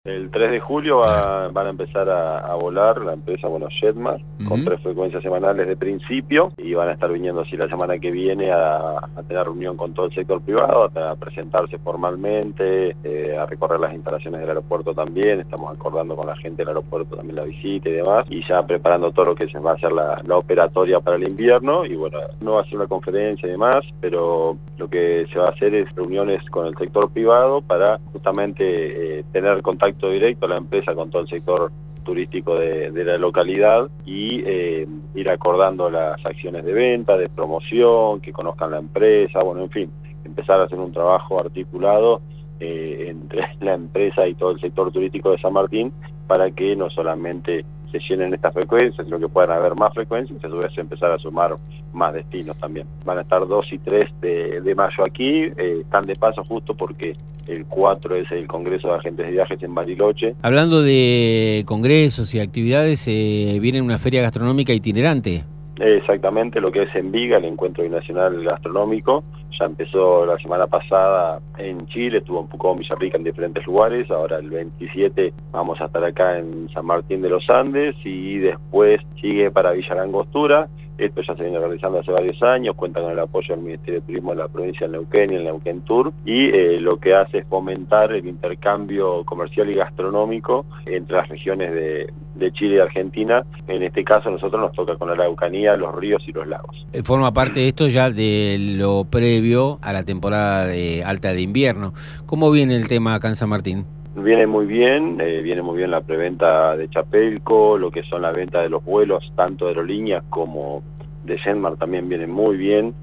El 3 de julio van a empezar a volar la empresa, Jetmar, con 3 frecuencias semanales de principio, y van a estar viniendo así la semana que viene a tener reunión con todo el sector privado, a presentarse formalmente, a recorrer las instalaciones del aeropuerto también. Estamos acordando con la gente del aeropuerto también la visita y demás, y ya preparando todo lo que se va a hacer la operatoria para el invierno. Y bueno, no va a ser una conferencia y demás, pero lo que se va a hacer es reuniones con el sector privado para justamente tener contacto directo a la empresa con todo el sector turístico de la localidad, y ir acordando las acciones de venta, de promoción, que conozcan la empresa, en fin, empezar a hacer un trabajo articulado entre la empresa y todo el sector turístico de San Martín, para que no solamente se llenen estas frecuencias, sino que puedan haber más frecuencias y a su vez empezar a sumar más destinos también. Van a estar 2 y 3 de mayo aquí, están de paso justo porque el 4 es el Congreso de Agentes de Viajes en Bariloche. Hablando de congresos y actividades, viene una feria gastronómica itinerante. Exactamente, lo que es Enviga, el Encuentro Binacional Gastronómico, ya empezó la semana pasada en Chile, estuvo en Pucón, Villarrica, en diferentes lugares. Ahora el 27 vamos a estar acá en San Martín de los Andes, y después sigue para Villa Langostura. Esto ya se viene realizando hace varios años, cuenta con el apoyo del Ministerio de Turismo de la provincia de Neuquén y el Neuquén Tour, y lo que hace es fomentar el intercambio comercial y gastronómico entre las regiones de Chile y Argentina. En este caso a nosotros nos toca con la Araucanía, los ríos y los lagos. Forma parte de esto ya de lo previo a la temporada alta de invierno. ¿Cómo viene el tema acá en San Martín? Viene muy bien la preventa de Chapelco, lo que son la venta de los vuelos, tanto de aerolíneas como de Jetmar también viene muy bien.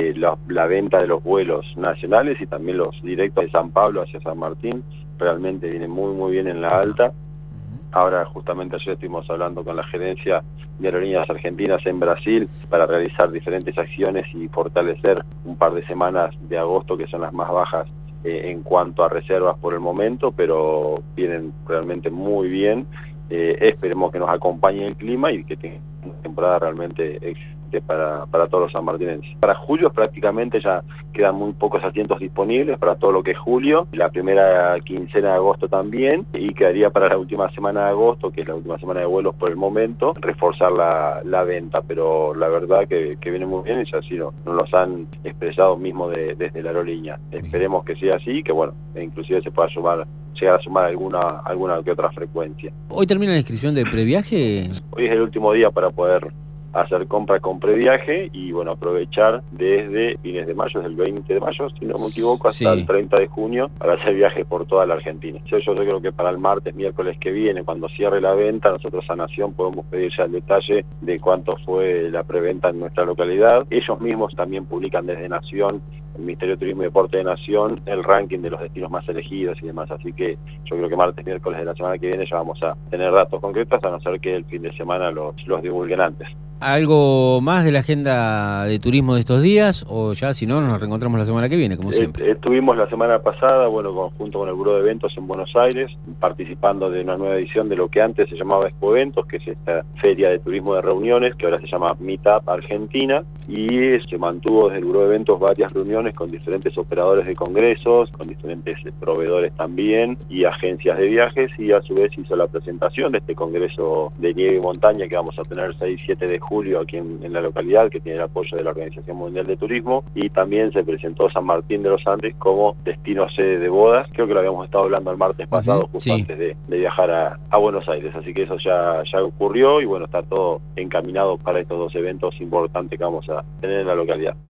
La venta de los vuelos nacionales y también los directos de San Pablo hacia San Martín realmente viene muy bien en la alta. Ahora justamente ayer estuvimos hablando con la gerencia de aerolíneas argentinas en Brasil para realizar diferentes acciones y fortalecer un par de semanas de agosto, que son las más bajas en cuanto a reservas por el momento, pero vienen realmente muy bien. Esperemos que nos acompañe el clima y que tenga una temporada realmente excelente para todos los sanmartinenses. Para julio prácticamente ya quedan muy pocos asientos disponibles para todo lo que es julio, la primera quincena de agosto también, y quedaría para la última semana de agosto, que es la última semana de vuelos por el momento, reforzar la venta. Pero la verdad que viene muy bien, y así nos los han expresado mismo desde la aerolínea. Esperemos que sea así, que inclusive se pueda llegar a sumar alguna que otra frecuencia. ¿Hoy termina la inscripción de previaje? Hoy es el último día para poder hacer compra con previaje y aprovechar desde fines de mayo, desde el 20 de mayo, si no me equivoco, hasta el 30 de junio, para hacer viajes por toda la Argentina. Yo creo que para el martes, miércoles que viene, cuando cierre la venta, nosotros a Nación podemos pedir ya el detalle de cuánto fue la preventa en nuestra localidad. Ellos mismos también publican desde Nación, el Ministerio de Turismo y Deporte de Nación, el ranking de los destinos más elegidos y demás. Así que yo creo que martes, miércoles de la semana que viene ya vamos a tener datos concretos, a no ser que el fin de semana los divulguen antes. ¿Algo más de la agenda de turismo de estos días? O ya, si no, nos reencontramos la semana que viene, como siempre. Estuvimos la semana pasada, junto con el Buró de Eventos en Buenos Aires, participando de una nueva edición de lo que antes se llamaba Expo Eventos, que es esta feria de turismo de reuniones, que ahora se llama Meetup Argentina, y se mantuvo desde el Buró de Eventos varias reuniones con diferentes operadores de congresos, con diferentes proveedores también, y agencias de viajes, y a su vez hizo la presentación de este congreso de nieve y montaña que vamos a tener el 6 y 7 de julio aquí en la localidad, que tiene el apoyo de la Organización Mundial de Turismo, y también se presentó San Martín de los Andes como destino sede de bodas. Creo que lo habíamos estado hablando el martes pasado, justo antes de viajar a Buenos Aires, así que eso ya ocurrió, y está todo encaminado para estos 2 eventos importantes que vamos a tener en la localidad.